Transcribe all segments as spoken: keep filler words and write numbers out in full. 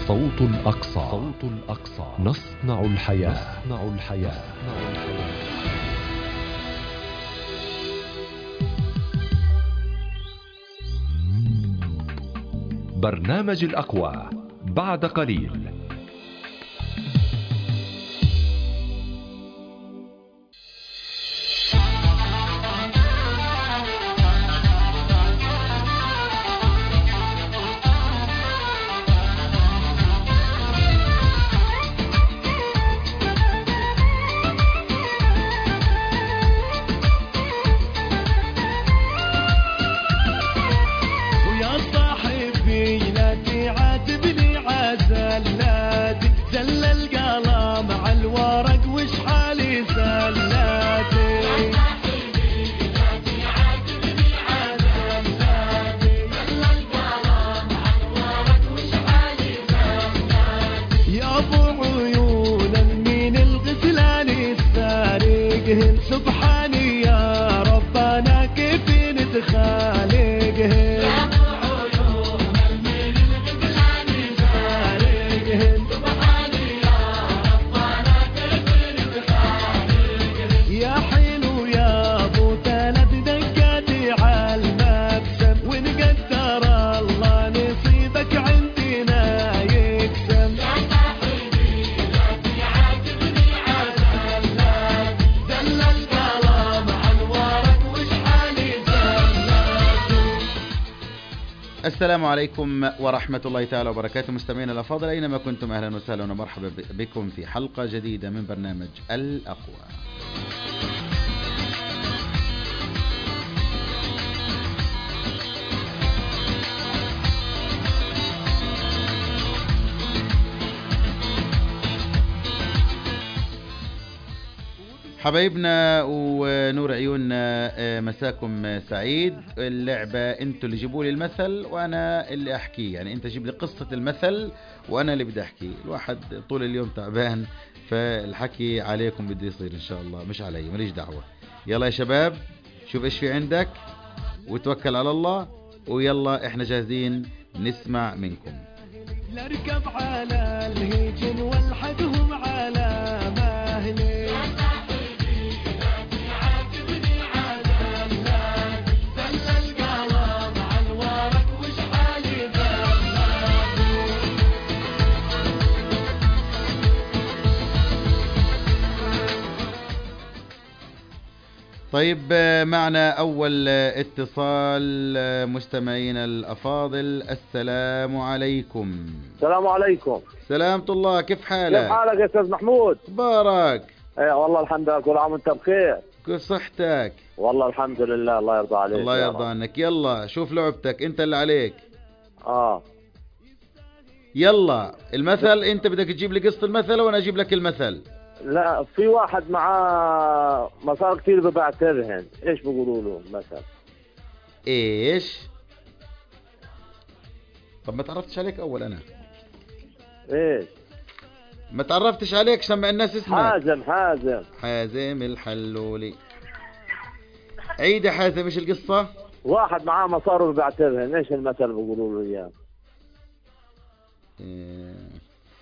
صوت الأقصى. صوت الأقصى. نصنع الحياة. نصنع الحياة. نصنع الحياة. برنامج الأقوى بعد قليل. سبحاني يا ربنا كيف نتخالقهن يا ابو عيون المين الغزلاني خالقهن سبحاني يا ربنا كيف نتخالقهن يا حلو يا ابو ثلاث دقات عالمكسب ونقدر الله نصيبك عندنا يكسب يا صاحبي لا تعاتبني عسل دل القلم عنوارك وش حالي السلام عليكم ورحمة الله تعالى وبركاته. مستمعينا الأفاضل أينما كنتم، أهلا وسهلا ومرحبا بكم في حلقة جديدة من برنامج الأقوى. حبايبنا ونور عيوننا، مساكم سعيد. اللعبة انتوا اللي جيبوا لي المثل وانا اللي احكيه، يعني انت جيب لي قصة المثل وانا اللي بدي احكيه. الواحد طول اليوم تعبان، فالحكي عليكم بده يصير ان شاء الله، مش علي، ماليش دعوة. يلا يا شباب، شوف ايش في عندك وتوكل على الله، ويلا احنا جاهزين نسمع منكم. نركب على الهجن والحقهم على مهلي طيب، معنا أول اتصال. مستمعينا الأفاضل، السلام عليكم. السلام عليكم. سلامة الله، كيف حالك؟ كيف حالك يا أستاذ محمود؟ بارك. ايه والله الحمد لله، كل عام وانت بخير. كيف صحتك؟ والله الحمد لله، الله يرضى عليك. الله يرضى عنك. يلا شوف لعبتك، انت اللي عليك. اه يلا المثل، انت بدك تجيب لي قصة المثل وانا اجيب لك المثل. لا، في واحد معاه مصار كثير بباع ترهن، ايش بيقولوا له مثلا؟ ايش؟ طب ما تعرفتش عليك اول انا. ايش؟ ما تعرفتش عليك، سمع الناس اسمك. حازم. حازم حازم الحلولي. عيد يا حازم، ايش القصة؟ واحد معاه مصار بباع ترهن، ايش المثل بيقولوا له اياه؟ إيه.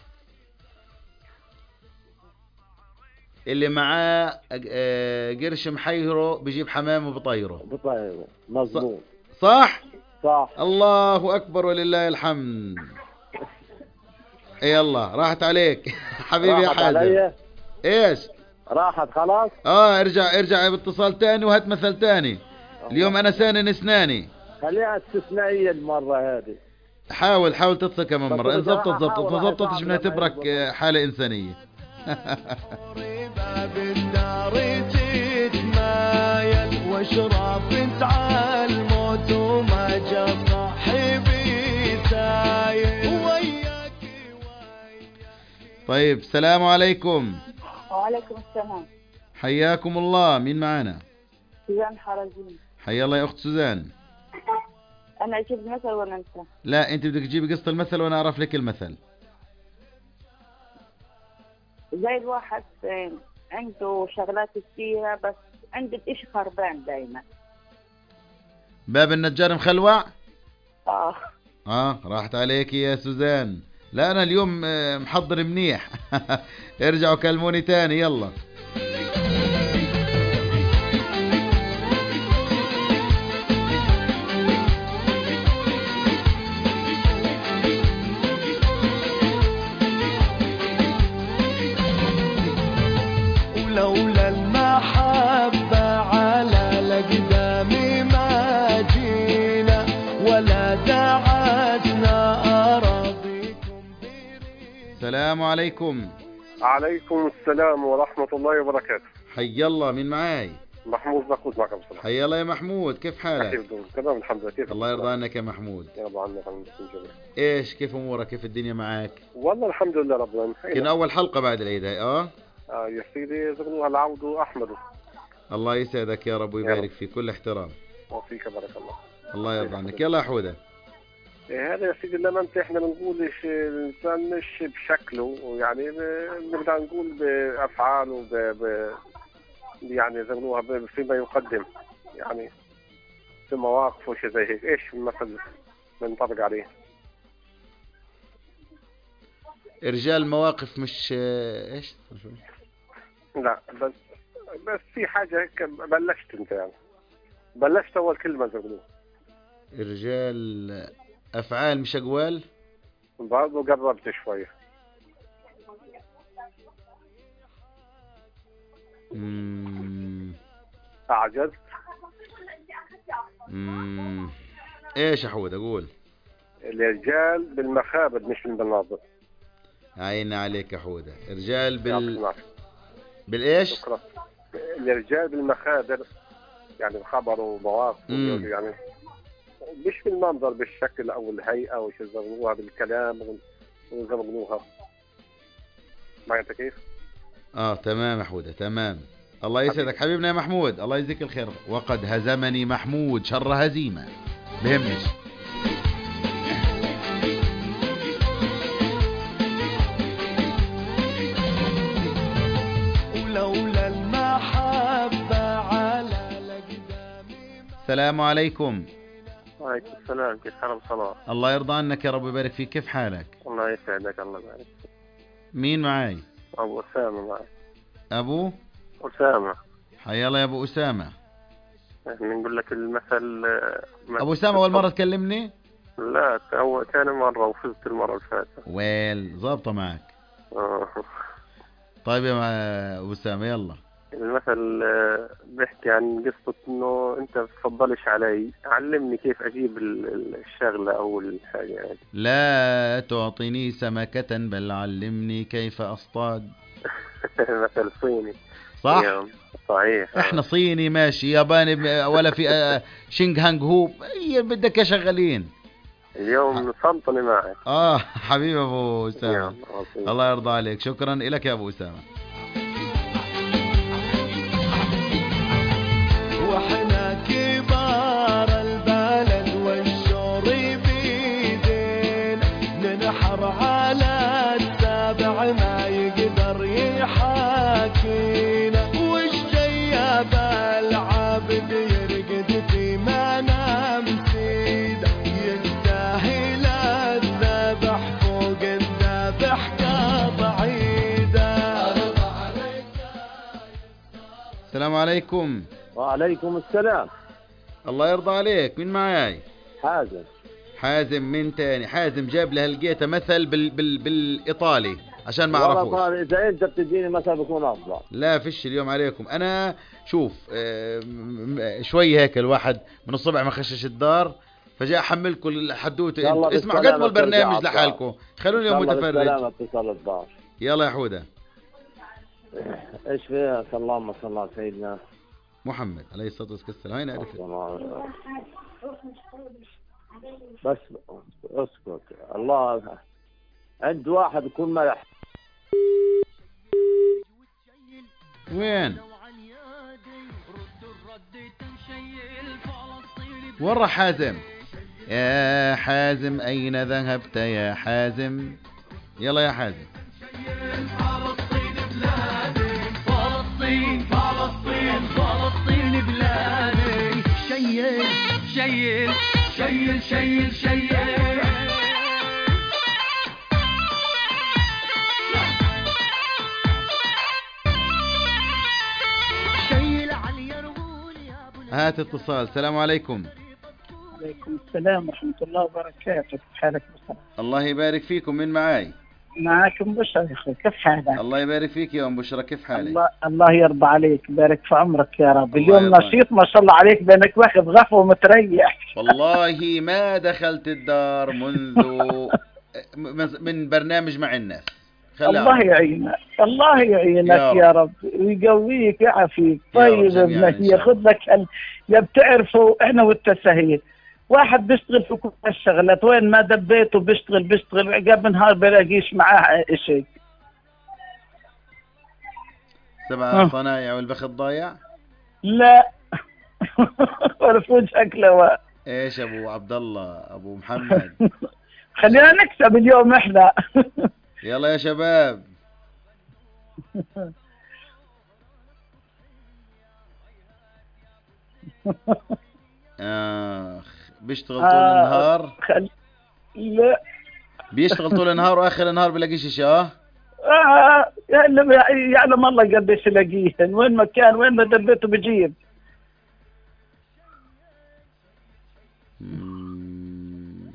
اللي معاه قرش محيره بيجيب حمام وبطيره. بطيره، مظبوط. صح؟ صح. الله أكبر ولله الحمد. يلا راحت عليك حبيبي يا حازم. علي. ايش؟ راحت خلاص؟ اه ارجع ارجع باتصال تاني وهات مثل تاني. اليوم انا سانن اسناني. خليها استثنائية المرة هذه. حاول حاول تتصل كمان مرة. ان زبطت زبطت، ما زبطتش بنعتبرك حالة إنسانية. باب الدار تتمايل واشرب انت على الموت وما جا صاحبي سايل وياك وياك. طيب، السلام عليكم. وعليكم السلام. حياكم الله. مين معانا؟ سوزان حرزين. حيا الله يا اخت سوزان. انا اجيب مثل ولا انت؟ لا، انت بدك تجيبي قصة المثل وانا اعرف لك المثل. زي الواحد عنده شغلات كثيرة بس عنده الاشي خربان دايما. باب النجار مخلوع. اه اه راحت عليك يا سوزان. لا أنا اليوم آه، محضر منيح. ارجعوا كلموني تاني يلا. ولولا المحبة على الأقدام ما جينا ولا دعتنا أراضيكم بريد. السلام عليكم. عليكم السلام ورحمة الله وبركاته. حي الله، مين معاي؟ محمود نقود معكم بصراحة. حي الله يا محمود، كيف حالك؟ كيف دول؟ تمام الحمد لله. كيف الله يرضى عنك يا محمود. يرضى عنك الحمد لله. ايش كيف امورك؟ كيف الدنيا معاك؟ والله الحمد لله رب العالمين. كنا اول حلقة بعد العيد هاي. اه اه يا سيدي زغلوها العود احمد. الله يسعدك يا رب ويبارك فيك، كل احترام. وفيك بارك الله. الله يرضى عنك. يلا يا حودة. إيه هذا يا سيدي لما انت احنا بنقول الانسان مش بشكله، يعني بنقدر نقول بافعاله ب... ب... يعني زغلوها ب... فيما يقدم، يعني في مواقف وشي زي هيك. ايش المثل بنطبق عليه؟ رجال مواقف مش ايش؟ لا بس بس في حاجة هيك بلشت انت، يعني بلشت اول كلمة زغلوها. رجال افعال مش اقوال. برضه قربت شوية. امم اعجزت. امم ايش يا حود اقول؟ الرجال بالمخابر مش بالمناظر. عين عليك يا حودة. رجال بال يعطيك العافية. بالايش؟ شكرا. الرجال بالمخابر يعني الخبر ومواقف، مم. يعني مش بالمنظر بالشكل او الهيئة او شو يسموها بالكلام ويسموها. ما انت كيف؟ اه تمام يا حودة تمام. الله يسعدك حبيبنا يا محمود، الله يجزيك الخير. وقد هزمني محمود شر هزيمة. بهمش. ولولا المحبة على الأقدام. السلام عليكم. وعليكم السلام. كيف حال صلاح؟ الله يرضى عنك يا رب ويبارك فيك. كيف حالك؟ الله يسعدك. الله يبارك. مين معاي؟ ابو اسامة معي. ابو اسامة. حيا الله يا ابو اسامة. يعني نقول لك المثل. ابو اسامة اول مرة تكلمني؟ لا هو ثاني مرة وفزت المرة اللي فاتت. ويل ظابطة معك. آه. طيب يا ابو اسامة يلا. المثل بيحكي عن قصة انه انت تفضلش علي، علمني كيف اجيب الشغلة او الحاجة يعني. لا تعطيني سمكة بل علمني كيف اصطاد. مثل صيني. صح؟ صحيح. احنا صيني ماشي، ياباني ولا في شينغ هانغ هوب، هي بدك يا شغالين. اليوم سلطني معك. اه حبيبي ابو اسامة. الله يرضى عليك. شكرا لك يا ابو اسامة. واحنا كبار البلد والشور بيدينا ننحر على السابع ما يقدر يحاكينا، وش جياب العابد يرقد في منام سيده يستاهل الذبح فوق الذبح كبعيده. السلام عليكم. وعليكم السلام. الله يرضى عليك. مين معاي؟ حازم. حازم. من تاني؟ حازم جاب لها لقيته مثل بال بال بالايطالي عشان ما اعرفوش. والله اذا انت بتديني مثل بكون افضل. لا فيش اليوم عليكم. انا شوف آه، م- شوي هيك الواحد من الصبح ما خشش الدار فجاء احملكم الحدوته. اسمعوا قدموا البرنامج لحالكم، خلوني اليوم متفرج. سلامة اتصال الدار. يلا يا حودة. ايش فيها؟ اللهم صل على سيدنا محمد عليه الصلاة والسلام. هاي عرفت. بس اسكت. الله عند واحد يكون ملح. وين؟ وين راح حازم؟ يا حازم أين ذهبت يا حازم؟ يلا يا حازم. فلسطين فلسطين فلسطين بلادي. شيل شيل شيل شيل شيل هات اتصال. السلام عليكم. عليكم السلام ورحمة الله وبركاته. كيف حالك بصراحة؟ الله يبارك فيكم. من معاي؟ معاكم بشرى يا أخي. كيف حالك؟ الله يبارك فيك يا أم بشرى. كيف حالك؟ الله الله يرضى عليك، بارك في عمرك يا رب. الله اليوم يرضى. نشيط ما شاء الله عليك، بانك واخذ غفوة ومتريح. والله ما دخلت الدار منذ من برنامج مع الناس. خلي الله أعرف. يعينك، الله يعينك يا يا رب ويقويك ويعافيك. يا رب طيب جميعاً إن ابنك شاء ياخذ لك ال... يا بتعرفوا احنا والتسهيل، واحد بيشتغل في كل الشغلات، وين ما دبيته بيشتغل بيشتغل قبل نهار بلاقيش معاه شيء. سبع آه. صنايع والبخت ضايع. لا عرف وجهك لواء. ايش ابو عبد الله ابو محمد؟ خلينا نكسب اليوم احنا. يلا يا شباب. اخ بيشتغل طول آه، النهار. خل... لا بيشتغل طول النهار واخر النهار بلاقيش شيء. اه آه يعلم يعلم الله قديش يلاقيهن، وين ما كان وين ما دبيته بجيب. مم.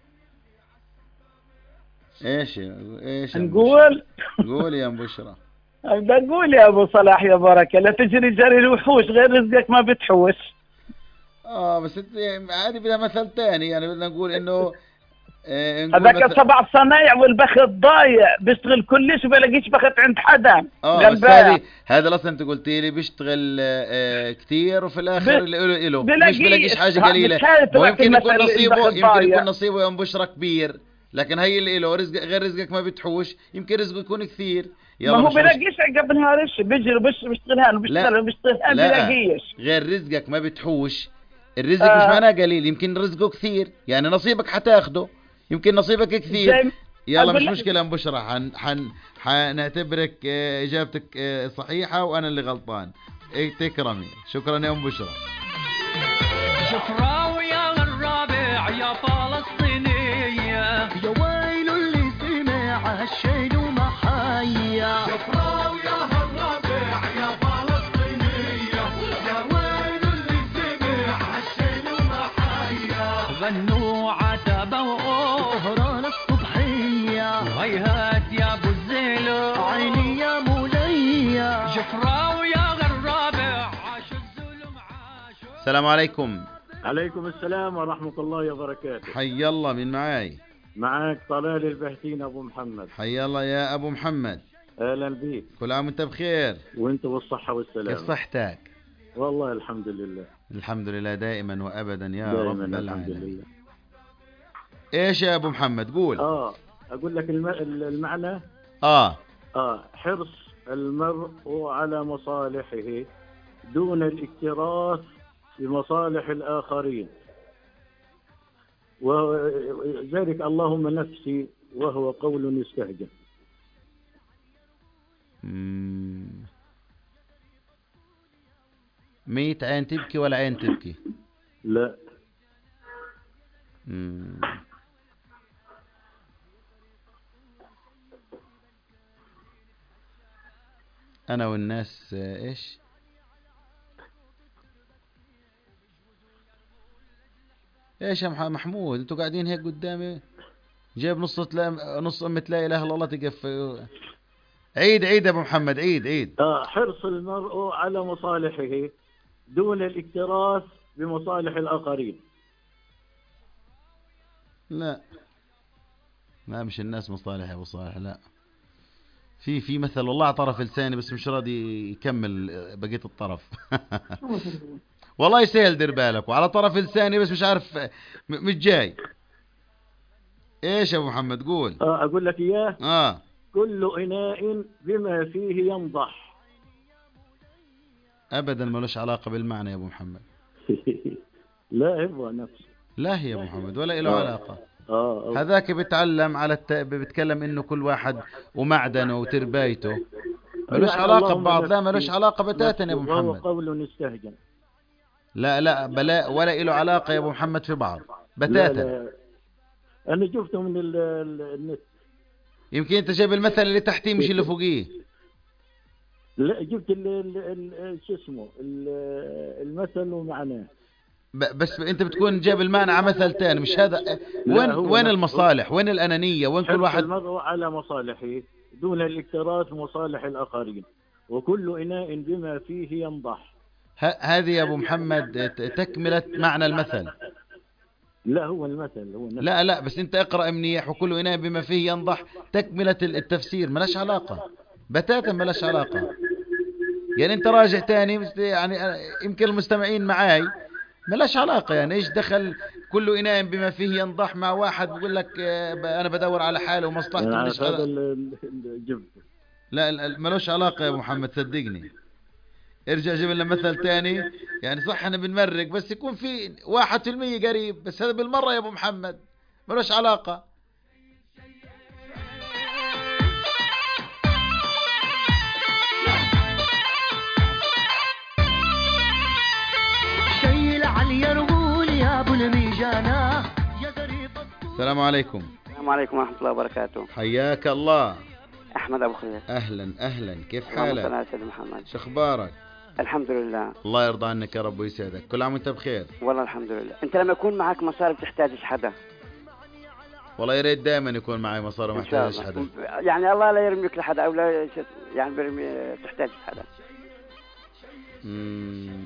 ايش ايش يا أم نقول بشرى؟ قول يا ام بشرى. بقول يا ابو صلاح يا بركه، لا تجري جري الوحوش، غير رزقك ما بتحوش. اه بس انت عادي بدها مثل ثاني، يعني بدنا نقول انه آه نقول هذاك مثل... سبع صنايع والبخت ضايع، بيشتغل كلش وبلاقيش بخت عند حدا. اه بس هذه هذا اصلا انت قلت لي بيشتغل آه كثير وفي الاخر ب- له له بلاقيش. مش بلاقيش حاجه ها، قليله. مش هاي تبعت ويمكن يكون المثل نصيبه البخت يمكن ضايع. يكون نصيبه يا ام بشرى كبير، لكن هي اللي له رزق غير رزقك ما بتحوش، يمكن رزقه يكون كثير. يلا ما هو مش مش... بلاقيش قبل نهار ايش بيجري بيش- بيشتغل هان وبيشتغل وبيشتغل هان لا بلاقيش. غير رزقك ما بتحوش. الرزق آه. مش معناه قليل، يمكن رزقه كثير، يعني نصيبك حتاخده، يمكن نصيبك كثير. زي- يلا أقول مش لك- مشكلة يا ام بشرى، حن حن حنعتبرك آه، اجابتك آه، صحيحة وانا اللي غلطان. إيه، تكرمي. شكرا يا ام بشرى. شفراوي يا الرابع يا فلسطينية، يا ويل اللي سمع هالشين وما حيا. شفراوي يا الرابع يا فلسطينية، يا ويل اللي سمع هالشين وما حيا. غنوا عتبة وأهران الصبحية، وهيهات يا ابو الزيلو عيني يا مولية. شفراوي يا الرابع عاش الظلم عاش. السلام عليكم. عليكم السلام ورحمة الله وبركاته. حي الله. من معاي؟ معك طلال البهتين أبو محمد. حي الله يا ابو محمد. أهلا بيك. كل عام وانت بخير. وانت بالصحة والسلامة. كيف صحتك؟ والله الحمد لله. الحمد لله دائما وابدا يا دائما رب الحمد العالمين. لله. ايش يا ابو محمد قول. اه اقول لك الم... المعنى. اه اه حرص المرء على مصالحه دون الاكتراث بمصالح الآخرين، وذلك اللهم نفسي وهو قول يستهجن. مم. ميت عين تبكي ولا عين تبكي؟ لا. مم. أنا والناس آه، إيش؟ إيش يا مح- محمود أنتوا قاعدين هيك قدامي جايب نص تلا... نص أمة لا إله إلا الله تقف. عيد عيد يا أبو محمد عيد عيد. آه حرص المرء على مصالحه دون الاكتراث بمصالح الآخرين. لا لا مش الناس مصالح يا أبو صالح. لا في في مثل والله على طرف لساني بس مش راضي يكمل بقية الطرف. والله يسهل دير بالك وعلى طرف لساني بس مش عارف م- مش جاي. ايش يا ابو محمد قول. آه اقول لك اياه. اه كل اناء بما فيه ينضح. ابدا ملوش علاقة بالمعنى يا ابو محمد. لا يبغى نفسه. لا هي يا ابو محمد ولا له آه. علاقة. آه. هذاك بيتعلم على الت... بيتكلم انه كل واحد ومعدنه وتربايته ملوش يعني علاقة اللهم ببعض. لا نفسي- ملوش علاقة بتاتا يا ابو نفسي وهو محمد. قول يستهجن. لا لا بلا ولا له علاقة يا ابو محمد في بعض لا بتاتا. لا انا شفته من ال- ال- النت. يمكن انت جايب المثل اللي تحتيه مش اللي فوقيه. لا جبت ال ال ال شو اسمه المثل ومعناه. بس انت بتكون جايب المعنى على مثل تاني مش هذا. وين وين المصالح؟ وين الأنانية؟ وين كل واحد المرء على مصالحه دون الاكتراث بمصالح الآخرين، وكل إناء بما فيه ينضح. هذه يا أبو محمد تكملة معنى المثل. لا هو المثل هو المثل. لا لا بس انت اقرأ منيح، وكل إناء بما فيه ينضح تكملة التفسير، ملاش علاقة بتاتا، ملاش علاقة. يعني انت راجع تاني بس يعني يمكن المستمعين معاي ملاش علاقة. يعني ايش دخل كل إناء بما فيه ينضح مع واحد بيقول لك انا بدور على حالي ومصلحتي يعني ملاش هذا علاقة. لا ملاش علاقة يا محمد صدقني. ارجع جيب لنا مثل تاني. يعني صح انا بنمرق بس يكون في واحد في المية قريب، بس هذا بالمرة يا ابو محمد ملاش علاقة. السلام عليكم. السلام عليكم ورحمة الله وبركاته. حياك الله. أحمد أبو خير. أهلا أهلا، كيف حالك؟ اللهم صل على سيدنا محمد. شو أخبارك؟ الحمد لله. الله يرضى عنك يا رب ويسعدك، كل عام وأنت بخير. والله الحمد لله. أنت لما يكون معك مصاري بتحتاجش حدا؟ والله يا ريت دائما يكون معي مصاري ما احتاجش حدا. يعني الله لا يرميك لحدا أو لا يعني برمي تحتاج حدا. مم.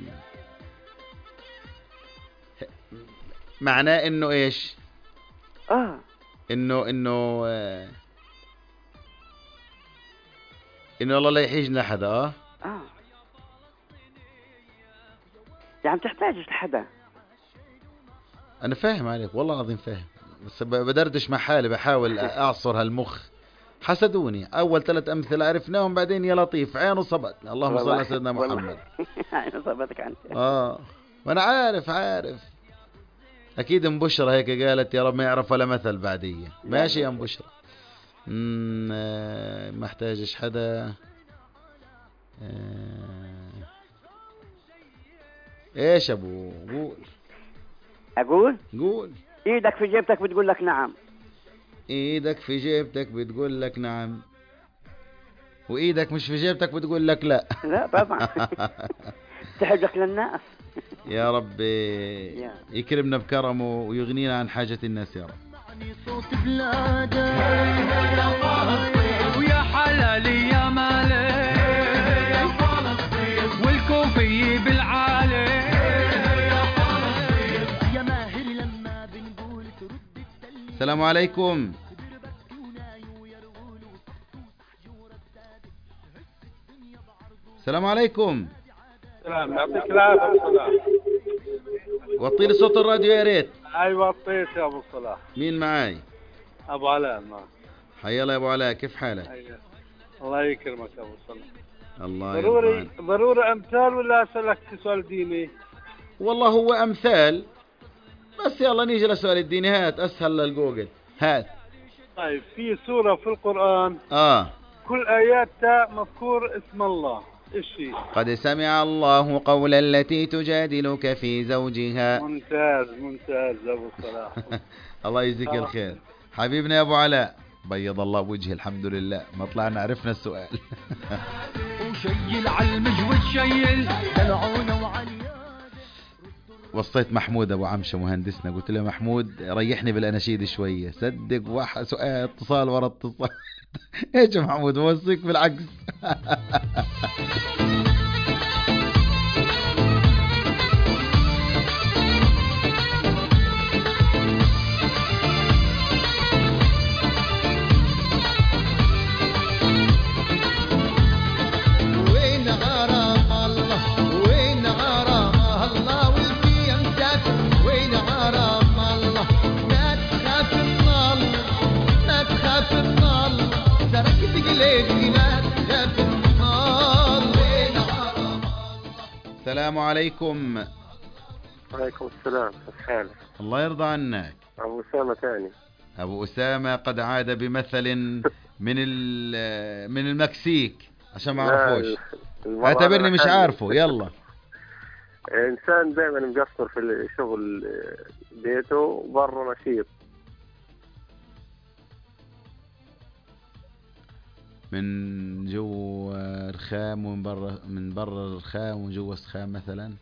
معناه إنه إيش؟ آه إنه إنه آه إنه الله لا يحيجنا لحدا. آه آه يعني تحتاجش لحدا. أنا فاهم عليك والله العظيم فاهم، بس بدردش مع حالي بحاول أعصر هالمخ. حسدوني أول ثلاث أمثلة عرفناهم، بعدين يا لطيف عينه صبت. اللهم صل على سيدنا محمد. عينه صبتك أنت. آه وأنا عارف عارف. أكيد أم بشرى هيك قالت يا رب ما يعرف ولا مثل بعدية. ماشي يا أم بشرى. ما احتاجش حدا. آه. ايش ابو قول. اقول قول. ايدك في جيبتك بتقول لك نعم. ايدك في جيبتك بتقول لك نعم، وايدك مش في جيبتك بتقول لك لا. لا طبعا. تحبك للناس. يا رب يكرمنا بكرمه ويغنينا عن حاجة الناس يا رب. صوت بلاده ويا حلالي يا مالي والكوفي بالعالي يا ماهر لما بنقول ترد. السلام عليكم. السلام عليكم. السلام يعطيك العافية أبو صلاح. وطي لي صوت الراديو يا ريت. أيوة وطيت يا أبو صلاح. مين معاي؟ أبو علاء معك. حيا الله يا أبو علاء، كيف حالك؟ أيوة. الله يكرمك يا أبو صلاح. الله ضروري يرضى. ضروري أمثال ولا أسألك سؤال ديني؟ والله هو أمثال بس. يلا نيجي لسؤال الديني. هات أسهل للجوجل. هات. طيب في سورة في القرآن آه كل آياتها مذكور اسم الله، إيش هي؟ قد سمع الله قول التي تجادلك في زوجها. ممتاز ممتاز يا أبو صلاح. الله يجزيك آه. الخير حبيبنا يا أبو علاء، بيض الله وجهه. الحمد لله ما طلعنا عرفنا السؤال. وشيل على المجود شيل دلعونا وعليان. وصيت محمود أبو عمشة مهندسنا، قلت له محمود ريحني بالأناشيد شوية. صدق واحد سؤال اتصال ورا اتصال. ايش يا محمود موصيك بالعكس. السلام عليكم. وعليكم السلام. كيف حالك؟ الله يرضى عنك. أبو أسامة ثاني. أبو أسامة قد عاد بمثل من من المكسيك عشان ما أعرفوش. اعتبرني مش عارفه. يلا. إنسان دائما مقصر في الشغل بيته وبره نشيط. من جوا رخام ومن برا، من برا رخام ومن جوا سخام مثلا،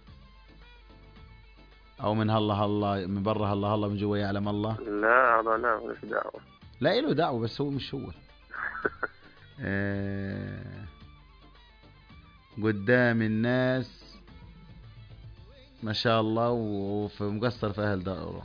او من هلا هلا من برا هلا هلا من جوا يعلم الله. لا هذا لا مش دعوة. لا له دعوة بس هو مش هو. آه قدام الناس ما شاء الله وفي مقصر في اهل دائره.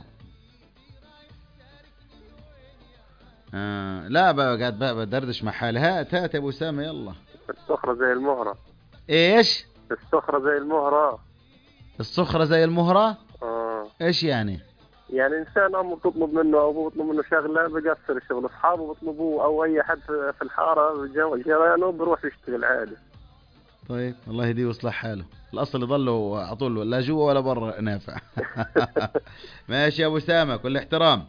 آه لا بقى قاعد بقى بدردش مع حالي. هات هات يا ابو اسامه يلا. الصخرة زي المهرة. ايش؟ الصخرة زي المهرة. الصخرة زي المهرة؟ اه ايش يعني؟ يعني انسان امه بتطلب منه او ابوه بيطلب منه شغله بقصر الشغل، اصحابه بيطلبوه او اي حد في الحاره جيرانه بروح يشتغل عادي. طيب الله يهديه ويصلح حاله. الاصل يضلوا على طول لا جوا ولا برا نافع. ماشي يا ابو اسامه كل احترام.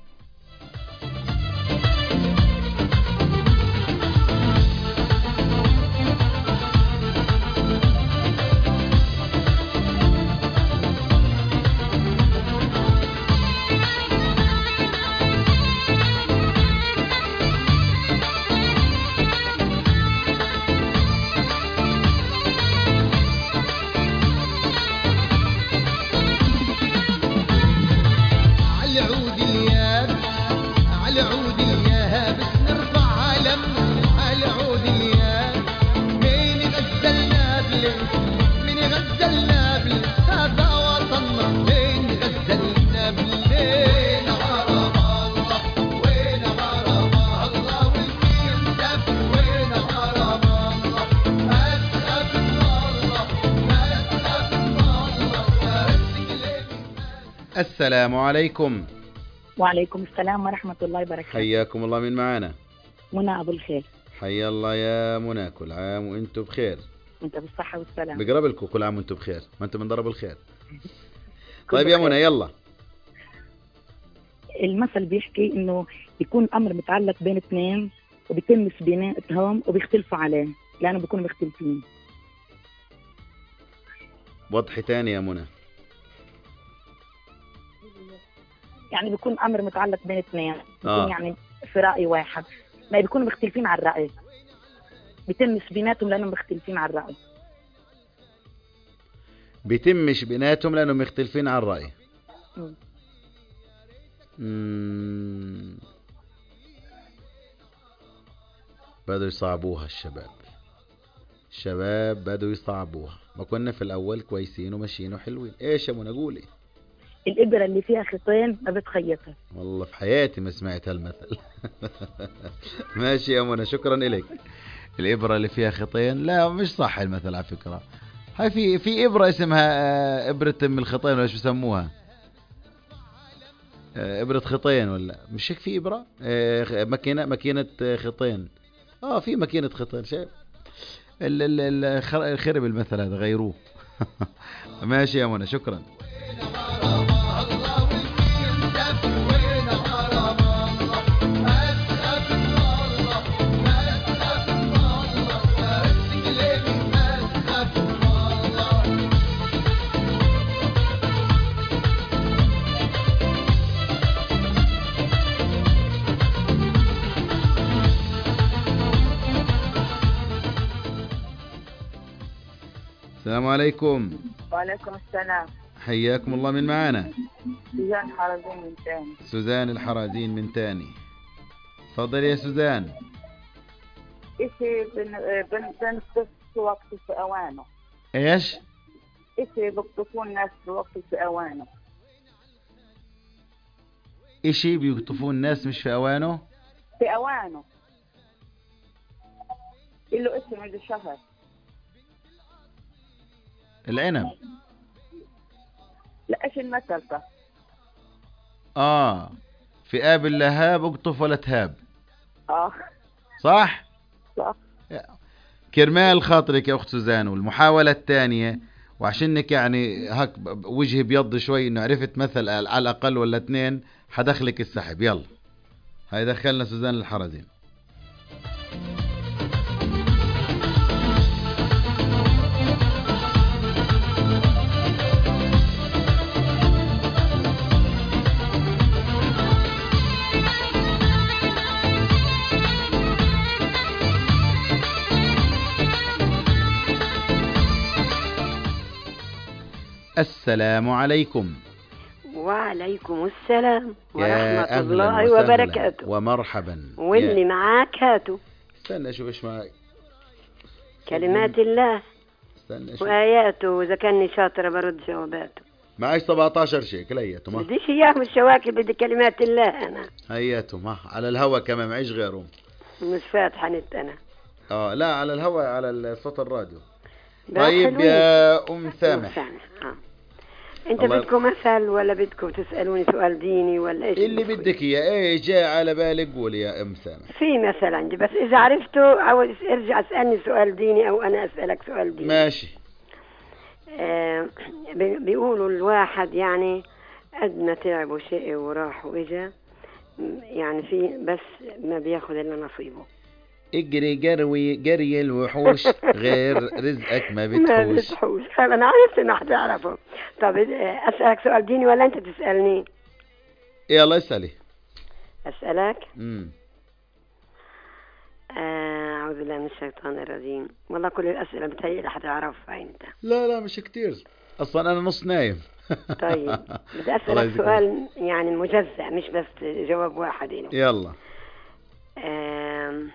السلام عليكم. وعليكم السلام ورحمة الله وبركاته. حياكم الله. من معانا؟ منى أبو الخير. حيا الله يا منى، كل عام وانتم بخير. انت بالصحة والسلام. بقرب لكم كل عام وانتم بخير، ما انتم من ضرب الخير. طيب يا منى يلا. المثل بيحكي انه يكون امر متعلق بين اثنين وبيتم بيناتهم وبيختلفوا عليه لانه بيكونوا مختلفين. وضحي تاني يا منى. يعني بيكون امر متعلق بين اثنين بيكون آه. يعني في رأي واحد، ما بيكونوا مختلفين على الرأي، بيتمش بيناتهم لانهم مختلفين على الرأي. بيتمش بيناتهم لانهم مختلفين على الرأي. م. مم. بدوا يصعبوها الشباب، الشباب بدوا يصعبوها. ما كنا في الاول كويسين وماشيين وحلوين. ايش يا منى قولي؟ الإبرة اللي فيها خيطين ما بتخيطها. والله في حياتي ما سمعت هالمثل. ماشي يا منى شكرا إليك. الإبرة اللي فيها خيطين، لا مش صح المثل على فكرة. هاي في في إبرة اسمها إبرة من الخيطين ولا شو بسموها؟ إبرة خيطين ولا مش هيك؟ في إبرة ماكينة ماكينة خيطين. آه في ماكينة خيطين. شايف الخرب المثل هذا غيروه. ماشي يا منى شكرا. السلام عليكم. وعليكم السلام. حياكم الله. من معانا؟ سوزان الحرازين من تاني. سوزان الحرازين من تاني. تفضل يا سوزان. إشي بن بن بنقص وقت في أوانه. إيش؟ إشي بيقطفون الناس في وقت في أوانه. إشي بيقطفون الناس مش في أوانه؟ في أوانه. إله اسم عند الشهر. العنب. لا إيش المثل ده؟ آه في آب اللهاب اقطف ولا تهاب. آه صح؟ صح. كرمال خاطرك يا أخت سوزان، والمحاولة الثانية وعشانك يعني هك وجهي بيض شوي إنه عرفت مثل على الأقل ولا اثنين، حدخلك السحب. يلا هاي دخلنا سوزان الحرازين. السلام عليكم. وعليكم السلام يا ورحمة أهلا الله وسهلا وبركاته. ومرحبا. واللي يا- معاك هاتوا استنى اشوف ايش معك. كلمات الله استنى اشوف. وآياته، وإذا كاني شاطرة برد جواباته. معي سبعتاشر شيكل. هياتهم ها. بديش إياهم الشواكب، بدي كلمات الله أنا. هياتهم ها. على الهوا كمان معيش غيرهم. مش فاتحة نت أنا. اه لا على الهوا على صوت الراديو. ده طيب حلوين. يا ام سامح، آه. انت الله بدكم مثل ولا بدكم تسألوني سؤال ديني ولا ايش؟ اللي بدك اياه. ايه جاء على بالك قول يا ام سامح. في مثل عندي، بس اذا عرفته عاوز ارجع اسألني سؤال ديني او انا اسألك سؤال ديني. ماشي. آه بي- بيقولوا الواحد يعني قد ما تعب وشقي وراح واجا، يعني في بس ما بياخد الا نصيبه. اجري جروي جري الوحوش غير رزقك ما ما بتحوش. بتحوش. انا عرفت انك هتعرفه. طب آه، اسألك سؤال ديني ولا انت تسألني؟ يلا اسألي. اسألك. امم آه، أعوذ بالله من الشيطان الرجيم. والله كل الأسئلة بتهيألي هتعرفها أنت. لا لا مش كتير، اصلا انا نص نايم. طيب بدي الله أسألك يجزيك سؤال يعني مجزأ مش بس جواب واحد يعني. يلا. آم،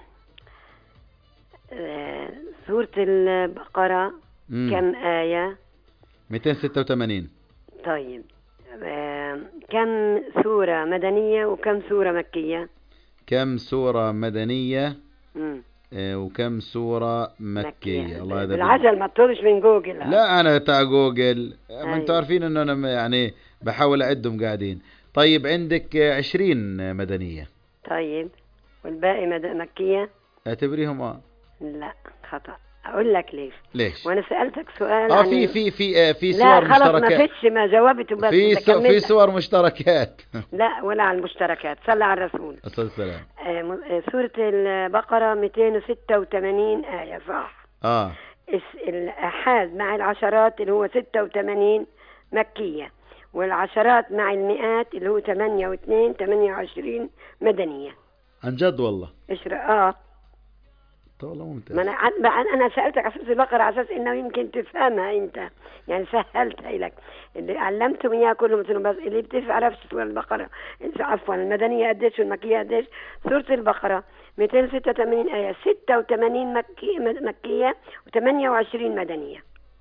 آه، سورة البقرة مم. كم آية؟ مئتين وستة وثمانين. طيب آم، كم سورة مدنية وكم سورة مكية؟ كم سورة مدنية مم. آه، وكم سورة مكية؟ الله هذا بالعجل ما تطولش من جوجل. لا انا تاع جوجل، ما أيوة. انتوا عارفين انه انا م- يعني بحاول اعدهم قاعدين. طيب عندك آه، عشرين مدنية. طيب والباقي مد- مكية؟ اعتبريهم اه. لا خطأ. أقول لك ليش. ليش؟ وأنا سألتك سؤال اه عن في ال- في في آه، في لا صور خلص ما مشتركات. فيش ما جاوبته بس في بدي سو أكمل في لك. صور مشتركات. لا ولا على المشتركات. صلى على الرسول. الصلاة والسلام. آه، م- آه، سورة البقرة مئتين وستة وثمانين آية صح؟ اه اس- الآحاد مع العشرات اللي هو ستة وثمانين مكية، والعشرات مع المئات اللي هو ثمانية واثنين ثمانية وعشرين مدنية. عن جد والله. إيش رأ- اه طب والله ممتاز. ما انا عن- ما انا أنا سالتك على سوره البقره على اساس انه يمكن تفهمها انت، يعني سهلتها لك. اللي علمتهم اياه كلهم مثل بس اللي بتعرفش سوره البقره، عفوا المدنيه قديش والمكيه قديش. سوره البقره مئتين وستة وثمانين ايه، ستة وثمانين مكي مكيه و28 مدنيه.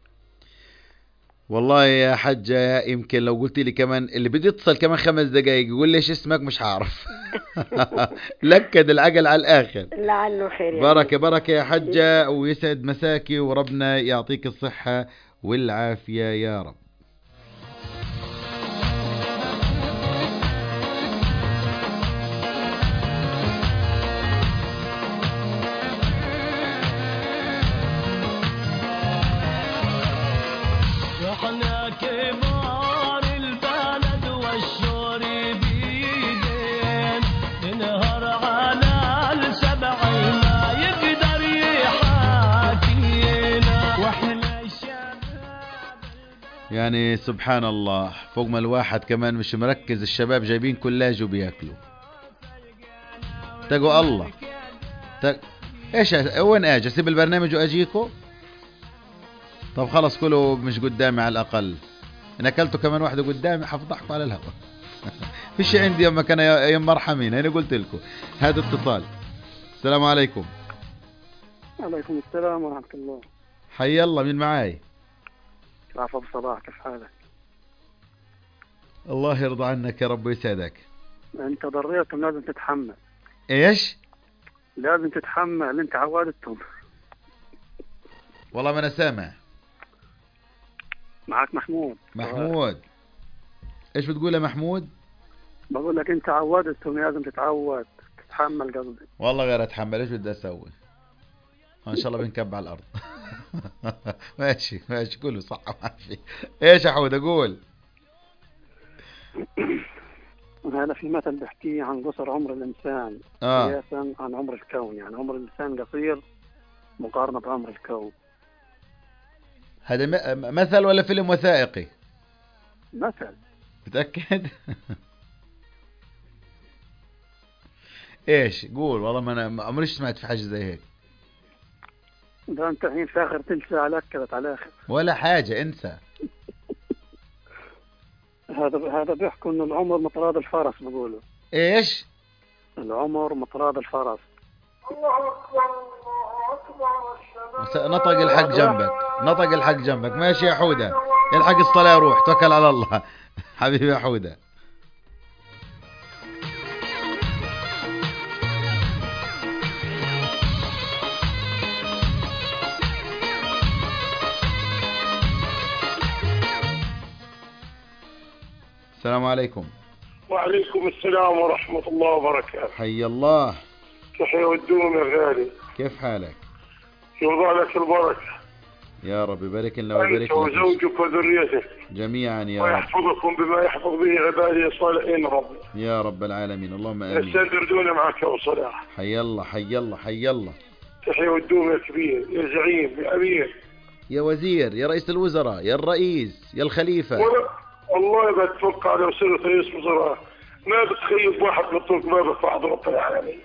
والله يا حجة يمكن لو قلت لي كمان اللي بدي يتصل كمان خمس دقايق يقول لي ايش اسمك مش هعرف. لكد العقل على الاخر. لعله خير يعني. بركة بركة يا حجة ويسعد مساكي وربنا يعطيك الصحة والعافية يا رب. احنا كبار البلد والشور بيدين، ننهر على السبع ما يقدر يحاكينا، واحنا الشباب. يعني سبحان الله، فوق ما الواحد كمان مش مركز الشباب جايبين كلاج وبياكلوا. تقوا الله تق... ايش أ- وين اجي اسيب البرنامج واجيكو؟ طب خلص كله مش قدامي على الاقل. ان اكلته كمان واحده قدامي حفضحكوا على الهواء. فيش عندي يوم كان يوم مرحمين. انا قلت لكم هذا اتصال. السلام عليكم. عليكم السلام ورحمة الله. حي الله، مين معاي؟ رافض صباح، كيف حالك؟ الله يرضى عنك يا رب ويسعدك. انت ضريتهم، لازم تتحمل. ايش؟ لازم تتحمل، انت عودتهم. والله ما انا سامع. معك محمود. محمود ايش بتقول يا محمود؟ بقول لك انت عودتهم، لازم تتعود تتحمل قصدي. والله غير اتحمل، ايش بدي اسوي؟ ان شاء الله بنكب على الارض. ماشي ماشي كله صح ماشي. ايش يا حود اقول؟ هذا في مثل بحكي عن قصر عمر الانسان آه. قياسا عن عمر الكون، يعني عمر الانسان قصير مقارنة بعمر الكون. هذا م- مثل ولا فيلم وثائقي؟ مثل. متأكد؟ ايش قول؟ والله ما انا ما عمري سمعت في حاجة زي هيك. ده انت الحين في اخر تلت ساعة لكلت على الاخر. ولا حاجة انسى. هذا هذا بيحكوا انه العمر مطراد الفرس بيقولوا. ايش؟ العمر مطراد الفرس. نطق الحق جنبك، نطق الحق جنبك. ماشي يا حودة، الحق الصلاة روح، توكل على الله. حبيبي يا حودة. السلام عليكم. وعليكم السلام ورحمة الله وبركاته. حي الله. تحيا والدوم يا غالي. كيف حالك؟ يوضع لك البركة يا رب، يبارك لنا ويبارك لك. أنت وزوجك وذريتك جميعا يا رب. ويحفظكم بما يحفظ به عباده الصالحين رب. يا رب العالمين، اللهم آمين. استدردونا معك يا صلاح. حي الله حي الله حي الله. تحيا والدوم يا كبير، يا زعيم، يا أمير، يا وزير، يا رئيس الوزراء، يا الرئيس، يا الخليفة. والله بتفكر لو صرت رئيس وزراء ما بتخيب واحد بطلق بابك بعد رب العالمين.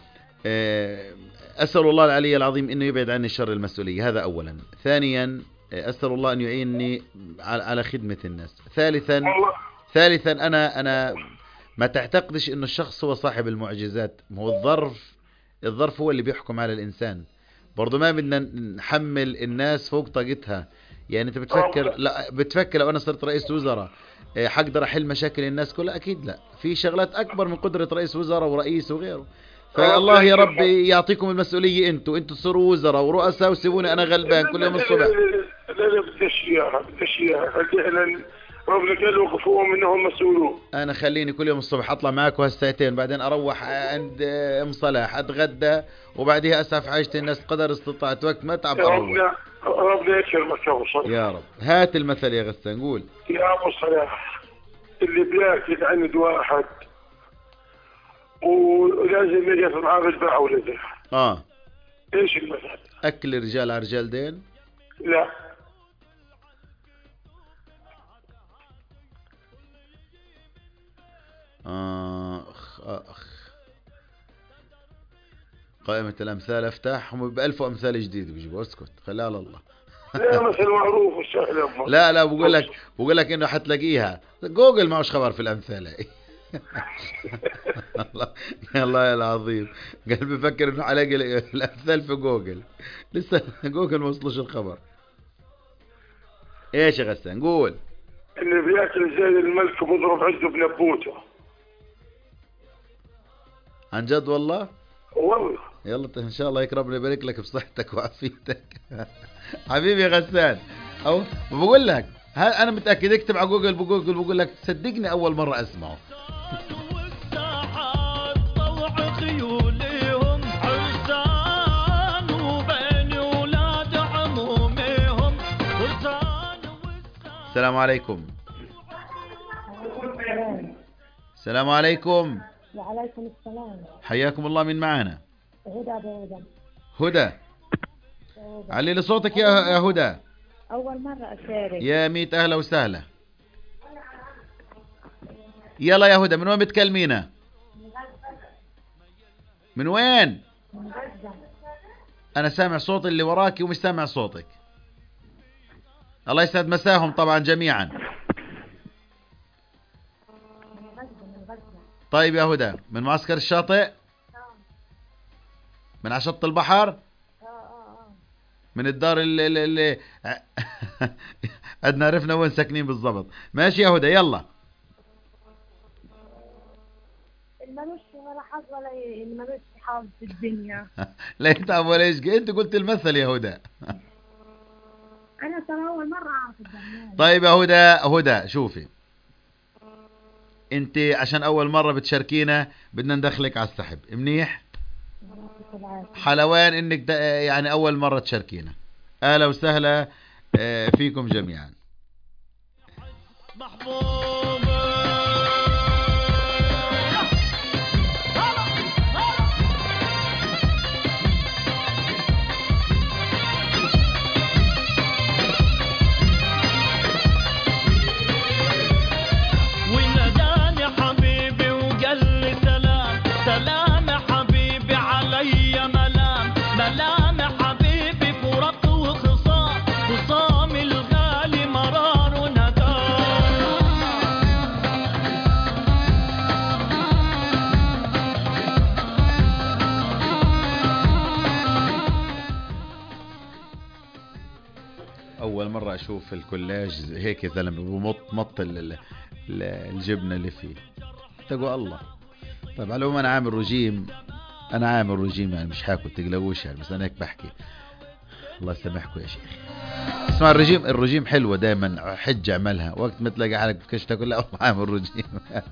أسأل الله العلي العظيم أنه يبعد عني شر المسؤولية، هذا أولا. ثانيا أسأل الله أن يعينني على خدمة الناس. ثالثا الله. ثالثا أنا أنا ما تعتقدش أنه الشخص هو صاحب المعجزات، هو الظرف. الظرف هو اللي بيحكم على الإنسان. برضو ما بدنا نحمل الناس فوق طاقتها. يعني أنت بتفكر لا بتفكر لو أنا صرت رئيس وزراء حقدر أحل مشاكل الناس كلها؟ أكيد لا، في شغلات أكبر من قدرة رئيس وزراء ورئيس وغيره. فالله يا ربي يعطيكم المسؤولية. انتوا انتوا تصيروا وزراء ورؤساء وسيبوني انا غلبان كل يوم الصبح. لا لا بديش اياها بديش اياها. ربنا قال وقفوا منهم مسؤولون. انا خليني كل يوم الصبح اطلع معاكم هالساعتين، بعدين اروح عند ام صلاح اتغدى، وبعديها اسعى في حاجة الناس قدر استطاعت وقت ما تعب. ربنا ربنا يكرمك يا ابو صلاح. يا رب. هات المثل يا غسان، قول. يا ابو صلاح، اللي بياكل عند واحد ولازم يجي معاه بالباع ولده. اه ايش المثل؟ اكل رجال على رجال دين؟ لا. اخ اخ قائمة الامثال افتح بألف امثال جديد بيجيبوا. اسكت خليها على الله. لا مثل معروف وسهل. لا لا بقول لك بقول لك انه حتلاقيها جوجل ما هوش خبر في الامثال هي. الله يا الله العظيم، قال بفكر انه حلاقي الامثال في جوجل، لسه جوجل ما وصلش الخبر. ايش يا غسان؟ قول. اللي بياكل زي الملك وبيضرب عزه بنبوته. عن جد والله؟ والله. يلا ان شاء الله يكرمنا يبارك لك بصحتك وعافيتك. حبيبي يا غسان. او بقول لك انا متاكد، اكتب على جوجل بجوجل بقول لك صدقني اول مره اسمعه. السلام عليكم. السلام عليكم. وعليكم السلام. حياكم الله. من معنا؟ هدى. هدى. هدى. علي لي صوتك يا يا هدى. أول مرة أشارك. يا ميت أهلا وسهلا. يلا يا هدى، من وين بتكلمينا؟ من وين؟ من غزة. أنا سامع صوت اللي وراكي ومش سامع صوتك. الله يسعد مساهم طبعا جميعا. من غزة. من غزة. طيب يا هدى، من معسكر الشاطئ؟ من على شط البحر؟ من الدار اللي, اللي, اللي عدنا عرفنا وين ساكنين بالضبط. ماشي يا هدى يلا. الملوش ولا حظ ولا الملوش حظ في الدنيا. لا يتعب ولا يشقى. انت قلت المثل يا هدى. انا ترى اول مرة اعرف البرنامج. طيب يا هدى، هدى شوفي، انت عشان اول مرة بتشاركينا بدنا ندخلك على السحب منيح. حلوان انك يعني اول مرة تشاركينا. اهلا وسهلا فيكم جميعا. وناداني حبيبي وقال لي سلام سلام يا حبيبي علي ملام ملام يا حبيبي فرق وخصام خصام الغالي مرار وندام. اول مرة اشوف الكولاج هيك يا زلمة بمط مط ال- ال- ال- الجبنة اللي فيه. تقول الله. طيب على العموم انا عامل رجيم، انا عامل رجيم يعني مش حاكل تقلقوش يعني، بس انا هيك بحكي. الله يسامحكم يا شيخ. اسمع الرجيم، الرجيم حلوة دائما، حج اعملها وقت ما تلاقي حالك بكش تاكل لا والله عامل رجيم.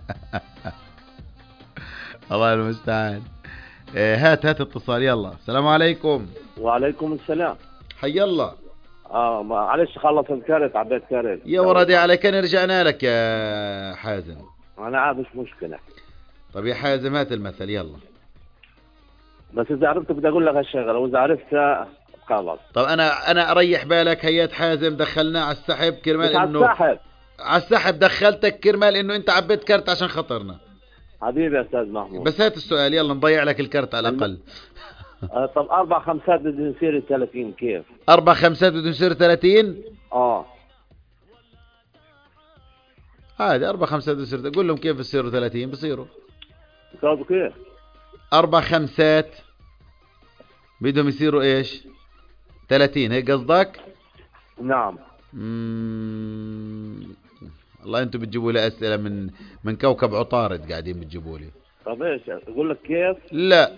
الله المستعان. إيه، هات هات اتصال يلا. السلام عليكم. وعليكم السلام. حي الله. اه معلش خلص الكارت عبيت كارت. يا ولدي عليك أنا رجعنا لك يا حازم. انا عارف مش مشكلة. طب يا حازم هات المثل يلا. بس اذا عرفت بدي اقول لك هالشغله واذا عرفتها خلاص. طب انا انا اريح بالك. هيات حازم دخلناه على السحب كرمال انه على السحب على السحب دخلتك كرمال انه انت عبيت كارت عشان خطرنا حبيبي يا استاذ محمود. بس هات السؤال يلا نضيع لك الكارت على الاقل. آه طب اربع خمسات بدنا نصير ثلاثين كيف؟ اربع خمسات بدنا نصير ثلاثين؟ اه عادي اربع خمسات بدنا نصير. قول لهم كيف بصيروا ثلاثين؟ بصيروا طب كيف؟ اربع خمسات بدهم يصيروا ايش؟ ثلاثين هيك قصدك؟ نعم. مم... والله انتم بتجيبوا لي اسئله من من كوكب عطارد قاعدين بتجيبوا لي. طب ايش اقول لك كيف؟ لا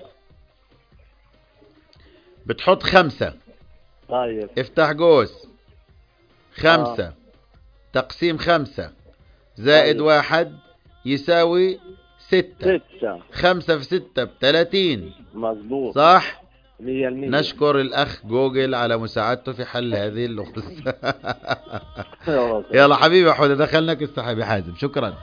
بتحط خمسة. طيب افتح قوس خمسة آه. تقسيم خمسة زائد طيب. واحد يساوي ستة. ستة. خمسة في ستة بثلاثين. مظبوط صح؟ مية المية. نشكر الأخ جوجل على مساعدته في حل هذه اللغز. يلا حبيبي يا حودة دخلناك السحب يا حازم. شكرا.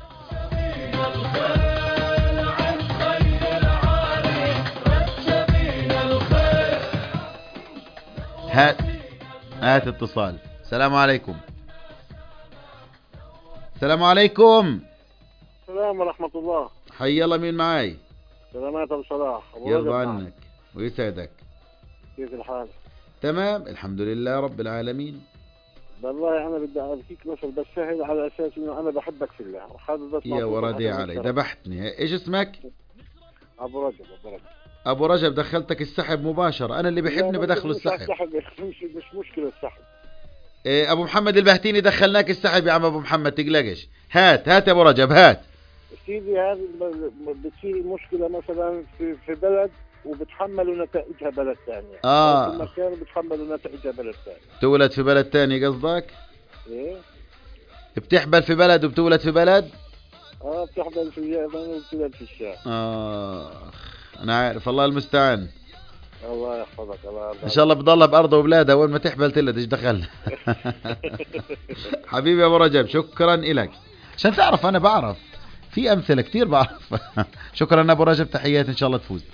هات هات اتصال. السلام عليكم. السلام عليكم. السلام ورحمة الله. حي الله مين معاي؟ سلامات أبو صلاح. يرضى عنك ويسعدك. كيف الحال؟ تمام الحمد لله رب العالمين. والله أنا بدي أحكيك مثل بس سهل على أساس إنه أنا بحبك في الله وحابب بس. يا ولدي علي ذبحتني. إيش اسمك؟ أبو رجب. أبو رجب. أبو رجب دخلتك السحب مباشرة. أنا اللي بحبني بدخله السحب. السحب مش مش مشكلة السحب. إيه أبو محمد البهتيني دخلناك السحب يا عم أبو محمد تقلقش. هات هات يا أبو رجب هات. سيدي هذه بتصير المشكلة مثلا في في بلد وبتحملوا نتائجها بلد ثانية. آه. في مكان بتحملوا نتائجها بلد ثانية. تولد في بلد ثاني قصدك؟ إيه؟ بتحبل في بلد وبتولد في بلد؟ آه بتحبل في اليمن وبتولد في الشام. آه أنا عارف الله المستعان. الله يحفظك. الله يرضى. إن شاء الله بضلها بأرض وبلادها وين ما تحبل تلد إيش دخل. حبيبي يا أبو رجب شكرا إلك. عشان تعرف أنا بعرف في أمثلة كتير بعرف. شكرا أبو رجب تحيات إن شاء الله تفوز.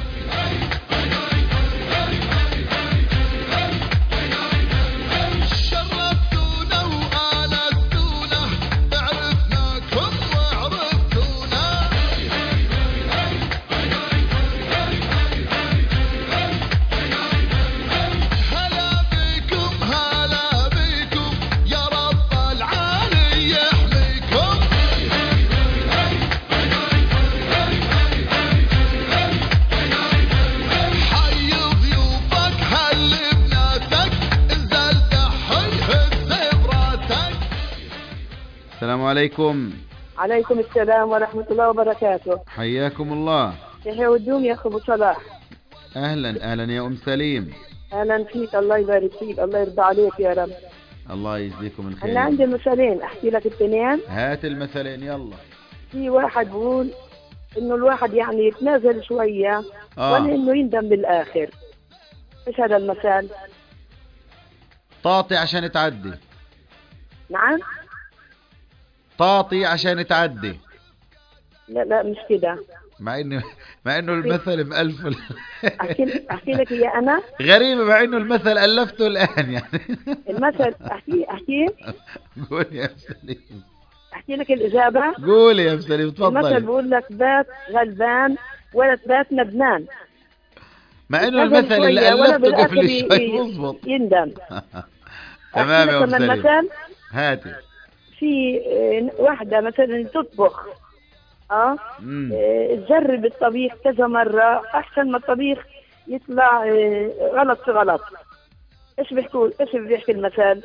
السلام عليكم. عليكم السلام ورحمة الله وبركاته. حياكم الله. يحيى ودوم يا أخو أبو صلاح. أهلا أهلا يا أم سليم. أهلا فيك الله يبارك فيك الله يرضى عليك يا رب. الله يجزيكم الخير. أنا عندي مثلين أحكي لك الاثنين. هات المثلين يلا. في واحد بقول إنه الواحد يعني يتنازل شوية آه. ولا إنه يندم بالآخر. إيش هذا المثل؟ طاطي عشان تعدي. نعم. طاطي عشان تعدي. لا لا مش كده. مع انه مع انه المثل مألف. احكي احكي لك يا انا غريبه مع انه المثل الفته الان يعني. المثل احكي احكي قول يا سليم. احكي لك الاجابه. قول يا سليم تفضل. المثل بقول لك بات غلبان ولا بات ندمان. مع انه المثل اللي الفته قبل شوي مظبوط. يندم. تمام يا سليم. مثل هاتي. في واحدة مثلا تطبخ اه تجرب الطبيخ كذا مرة احسن ما الطبيخ يطلع غلط في غلط. ايش بيحكوا ايش بيحكي المثل؟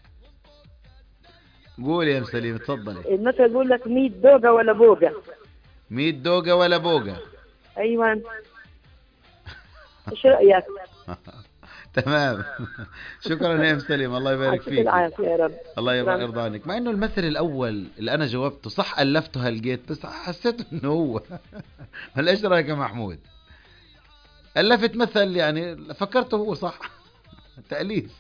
قول يا ام سليم تفضلي. المثل بيقول لك مية دوقة ولا بوقة. مية دوقة ولا بوقة. ايوه. ايش رأيك؟ تمام. شكرا يا ام سليم، الله يبارك فيك. العافية يا رب. الله يرضى عنك. مع انه المثل الاول اللي انا جاوبته صح الفته هلقيت، بس حسيت انه هو. هلا ايش رايك يا محمود؟ الفت مثل يعني فكرته هو صح. تأليف.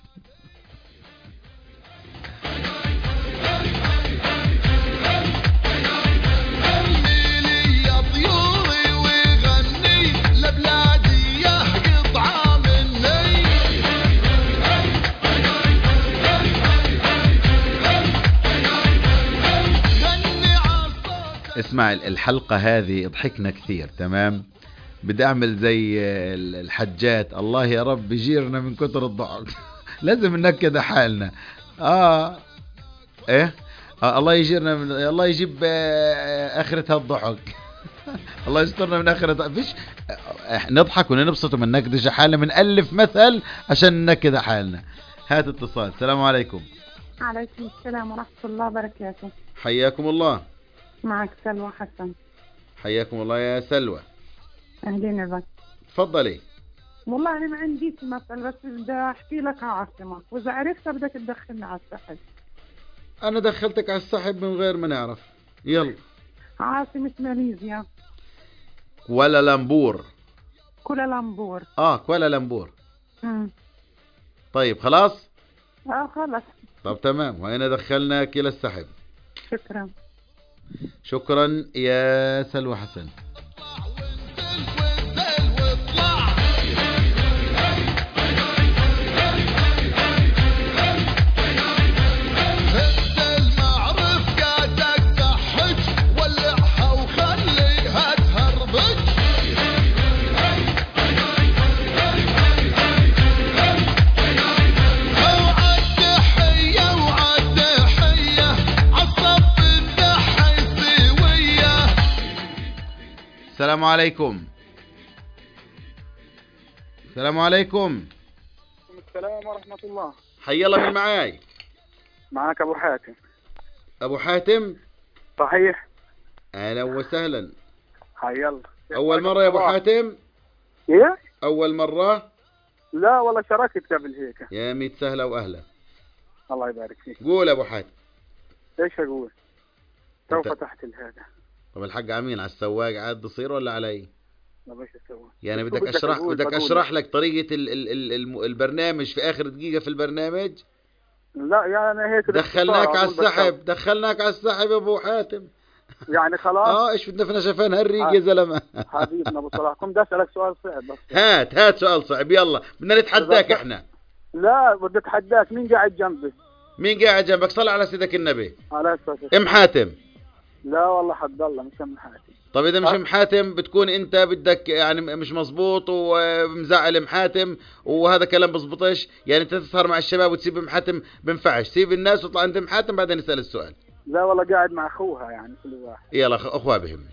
اسمع الحلقة هذه ضحكنا كثير، تمام. بدي اعمل زي الحجات، الله يا رب يجيرنا من كتر الضحك. لازم ننكد حالنا. اه ايه آه الله يجيرنا من... الله يجيب آه اخرتها الضحك. الله يسترنا من اخرتها. فيش آه نضحك وننبسط ومن نكدش حالنا، بنألف مثل عشان ننكد حالنا. هات اتصال. السلام عليكم. عليكم السلام ورحمة الله وبركاته. حياكم الله. معك سلوى حسن. حياكم الله يا سلوى. أهلين بك. تفضلي. والله أنا ما عنديش مثل، بس بدي أحكي لك عاصمة، وإذا عرفتها بدك تدخلني على السحب. أنا دخلتك على السحب من غير ما نعرف. يلا. عاصمة ماليزيا. كوالالمبور. كوالالمبور. آه كوالالمبور. امم طيب خلاص. آه خلاص. طب تمام، وهنا دخلنا كلا السحب. شكرا. شكرا يا سلوى حسن. السلام عليكم. السلام عليكم. السلام ورحمة الله. حي الله، من معاي؟ معاك أبو حاتم. أبو حاتم. صحيح. أهلا وسهلا. حي الله. أول مرة يا أبو حاتم؟ إيه؟ أول مرة؟ لا والله شاركت قبل هيك. يا ميت سهلة وأهلا. الله يبارك فيك. قول أبو حاتم. إيش أقول؟ تو فتحت الهذا. طب الحق عمين على السواق عاد تصير ولا علي؟ لا باش السواق. يعني بدك اشرح بدك اشرح لك طريقة ال ال ال البرنامج في آخر دقيقة في البرنامج؟ لا يعني هيك دخلناك على السحب، دخلناك على السحب يا ابو حاتم. يعني خلاص. اه ايش بدنا فينا شفان هالريق يا زلمه. حبيبنا ابو صلاح، كنت بدي اسالك سؤال صعب بس. هات هات سؤال صعب، يلا بدنا نتحداك احنا. لا بدي اتحداك، مين قاعد جنبي؟ مين قاعد جنبك؟ صل على سيدك النبي. على اساس ام حاتم. لا والله حد الله مش ام حاتم. طب اذا مش ام حاتم بتكون انت بدك يعني مش مزبوط ومزعل ام حاتم وهذا كلام بزبطش، يعني انت تسهر مع الشباب وتسيب ام حاتم بنفعش، سيب الناس واطلع عند ام حاتم بعدين نسال السؤال. لا والله قاعد مع اخوها يعني كل واحد. يلا اخوها بهمش.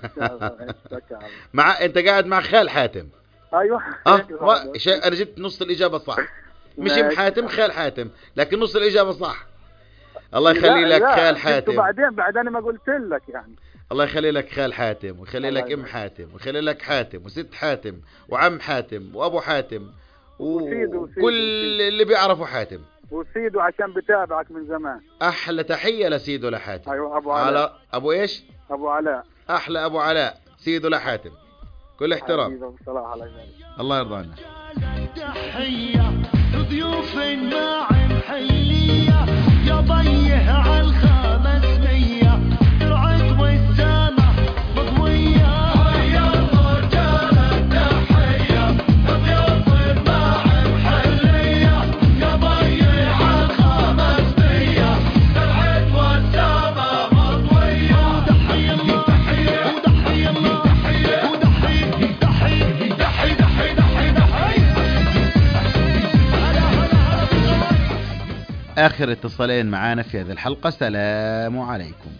مع انت قاعد مع خال حاتم. ايوه. اه و... انا جبت نص الاجابه صح. مش ام حاتم، خال حاتم، لكن نص الاجابه صح. الله يخلي لك خال حاتم. بعدين بعدين ما قلت لك يعني. الله يخلي لك خال حاتم، ويخلي لك ام حاتم، ويخلي لك حاتم وست حاتم وعم حاتم وابو حاتم وكل اللي بيعرفوا حاتم. وسيدو عشان بتابعك من زمان. احلى تحيه لسيدو لحاتم. ايوه ابو علاء. على ابو ايش؟ ابو علاء. احلى ابو علاء سيدو لحاتم، كل احترام. الله يرضى عنك. تحيه ضيوف الناعم حليه يا ضيه على الخمسميه ترعد والسما مضويه. يا الرجال تحيه ضيوف الناعم حليه يا ضيه على الخمسميه ترعد والسما مضويه. تحيه الله تحيه وتحيه الله تحيه وتحيه تحيه تحيه تحيه تحيه. آخر اتصالين معانا في هذه الحلقة. السلام عليكم.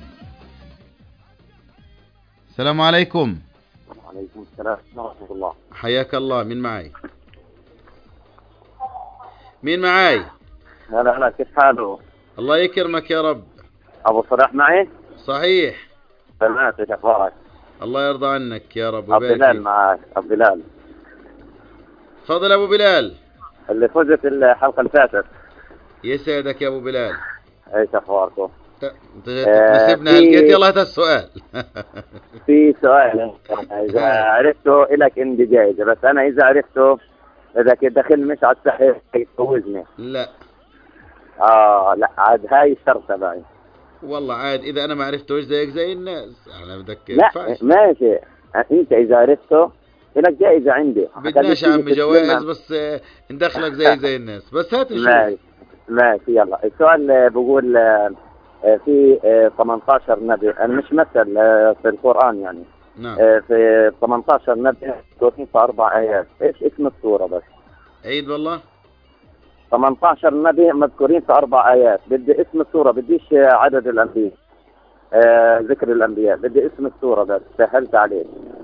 السلام عليكم. وعليكم السلام ورحمة الله. حياك الله، من معي؟ مين معاي؟ هلا هلا، كيف حاله؟ الله يكرمك يا رب. ابو صلاح معي؟ صحيح. تمام، ايش اخبارك؟ الله يرضى عنك يا رب. ابو بلال معك. ابو بلال، تفضل ابو بلال. اللي فزت الحلقه اللي فاتت. يسعدك يا ابو بلال. ايش اخباركم؟ انت تناسبنا هلقيت. يلا هات السؤال. في سؤال اذا عرفته لك عندي جائزه، بس انا اذا عرفته اذا كنت داخل مش على الصحيح يفوزني. لا اه لا، عاد هاي الشرطه تبعي. والله عاد اذا انا ما عرفتوش زيك زي الناس. احنا بدك لا فاش. ماشي، انت اذا عرفته لك جائزه عندي. بدناش يا عمي جوائز، بس ندخلك زي زي الناس. بس هات نشوف. ماشي ماشي. يلا السؤال بقول في ثمانية عشر نبي، انا مش مثل في القران يعني. نعم. في ثمانية عشر نبي مذكورين في اربع ايات، ايش اسم السوره بس؟ عيد والله. ثمانية عشر نبي مذكورين في اربع ايات، بدي اسم السوره، بديش عدد الانبياء. آه ذكر الانبياء، بدي اسم السوره بس، سهلت عليك.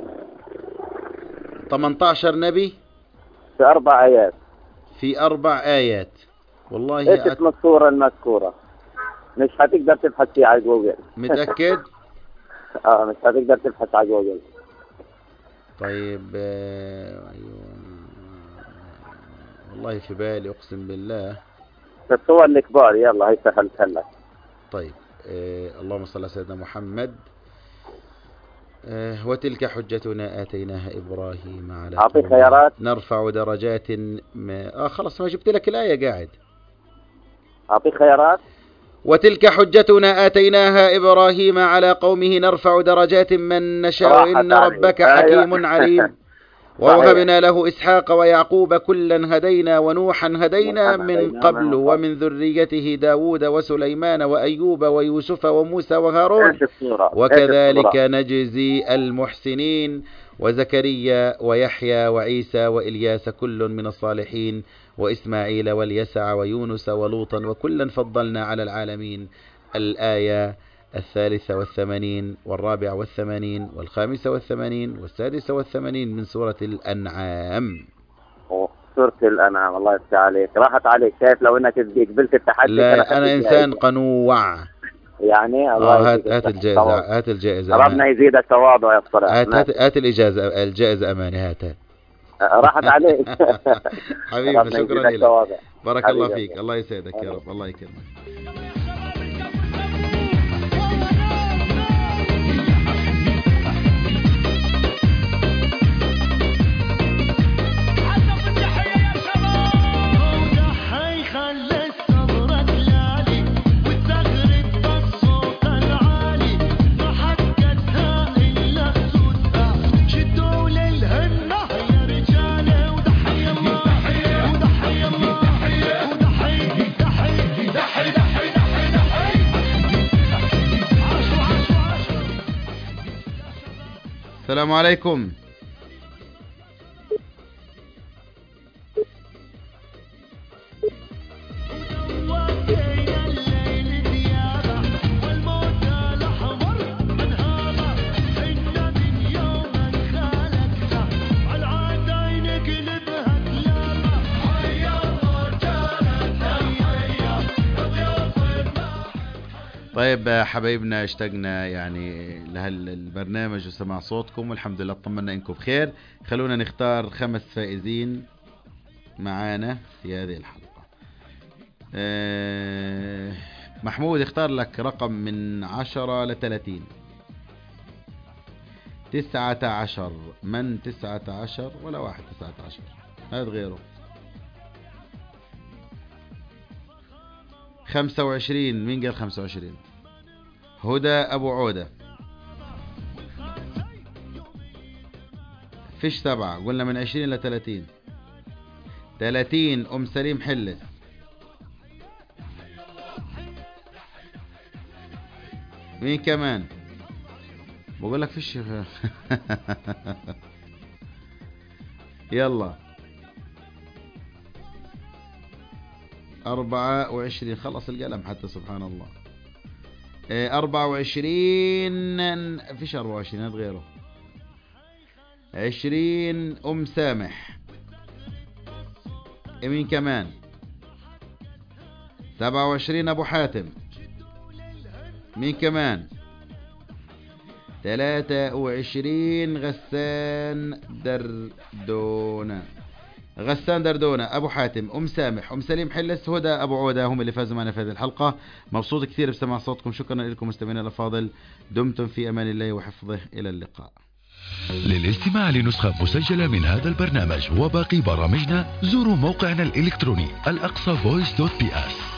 ثمانية عشر نبي في اربع ايات. في اربع ايات. والله ايش أت... اسم السوره المذكوره؟ مش هتقدر تبحث فيها على جوجل. متأكد؟ اه مش هتقدر تبحث على جوجل. طيب آه... والله في بالي اقسم بالله. الصور الكبار، يلا هي سهلتها لك. طيب آه... اللهم صل على سيدنا محمد. آه... وتلك حجتنا آتيناها إبراهيم على أعطيك خيارات. نرفع درجات ما... آه خلاص ما جبت لك الآية قاعد. أعطيك خيارات. وتلك حجتنا آتيناها إبراهيم على قومه نرفع درجات من نشاء إن ربك حكيم عليم. ووهبنا له إسحاق ويعقوب كلا هدينا ونوحا هدينا من قبل ومن ذريته داود وسليمان وأيوب ويوسف وموسى وهارون وكذلك نجزي المحسنين. وزكريا ويحيى وعيسى وإلياس كل من الصالحين وإسماعيل واليسع ويونس ولوطا وكلا فضلنا على العالمين. الآية الثالثة والثمانين والرابعة والثمانين والخامسة والثمانين والسادسة والثمانين من سورة الأنعام. سورة الأنعام. الله يفتح عليك، راحت عليك. شايف لو انك قبلت التحدي. لا أنا إنسان قنوع يعني. الله آه هات هات الجائزة. هات الجائزة. ربنا يزيدك تواضع يا صلاح. هات هات, هات الإجازة الجائزة أماني. هات هات راحت عليك. حبيبنا شكرا لك. بارك الله فيك. الله يسعدك يا رب. الله يكرمك. السلام عليكم. طيب حبايبنا، اشتقنا يعني لهالبرنامج وسمع صوتكم، والحمد لله اطمنا انكم بخير. خلونا نختار خمس فائزين معانا في هذه الحلقة. أه محمود اختار لك رقم من عشرة لثلاثين. تسعة عشر. من تسعة عشر ولا واحد تسعة عشر؟ هذا غيره. خمسة وعشرين. مين قال خمسة وعشرين؟ هدى أبو عودة. فيش سبعة. قلنا من عشرين لثلاثين. ثلاثين أم سليم حلس. مين كمان؟ بقول لك فيش. يلا أربعة وعشرين. خلص القلم حتى سبحان الله. أربعة وعشرين. فيش أربعة وعشرين هذا غيره. عشرين أم سامح. مين كمان؟ سبعة وعشرين أبو حاتم. مين كمان؟ ثلاثة وعشرين غسان دردونة. غسان دردونة أبو حاتم، أم سامح، أم سليم حلس، هدى أبو عودة هم اللي فازوا معنا في هذه الحلقة. مبسوط كثير بسمع صوتكم. شكرا لكم مستمعينا الأفاضل، دمتم في أمان الله وحفظه، إلى اللقاء. للاستماع لنسخة مسجلة من هذا البرنامج وباقي برامجنا زوروا موقعنا الإلكتروني الأقصى فويس دوت بي اس.